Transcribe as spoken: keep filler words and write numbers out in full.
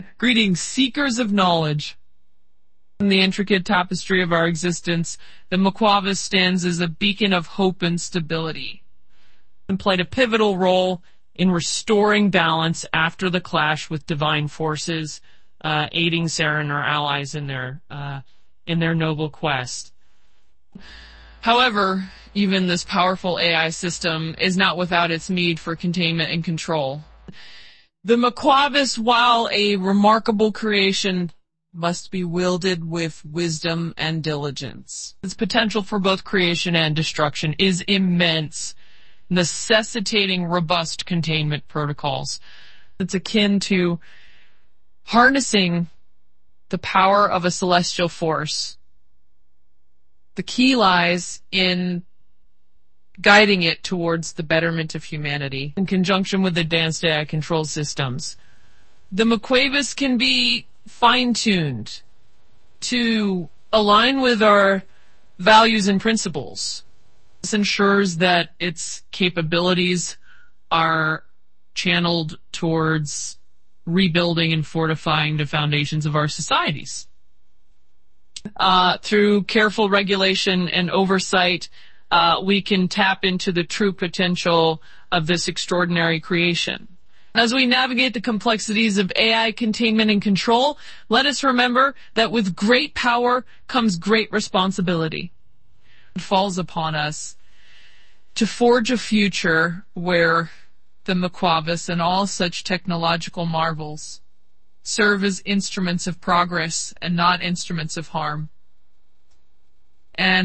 Greetings, seekers of knowledge. In the intricate tapestry of our existence, the Maquavas stands as a beacon of hope and stability, and played a pivotal role in restoring balance after the clash with divine forces, uh, aiding Sarah and her allies in their uh, in their noble quest. However, even this powerful A I system is not without its need for containment and control. The Maquavas, while a remarkable creation, must be wielded with wisdom and diligence. Its potential for both creation and destruction is immense, necessitating robust containment protocols. It's akin to harnessing the power of a celestial force. The key lies in guiding it towards the betterment of humanity in conjunction with advanced A I control systems. The Maquavas can be fine-tuned to align with our values and principles. This ensures that its capabilities are channeled towards rebuilding and fortifying the foundations of our societies. Uh, through careful regulation and oversight, uh, we can tap into the true potential of this extraordinary creation. As we navigate the complexities of A I containment and control, let us remember that with great power comes great responsibility. It falls upon us to forge a future where the Maquavas and all such technological marvels serve as instruments of progress and not instruments of harm. And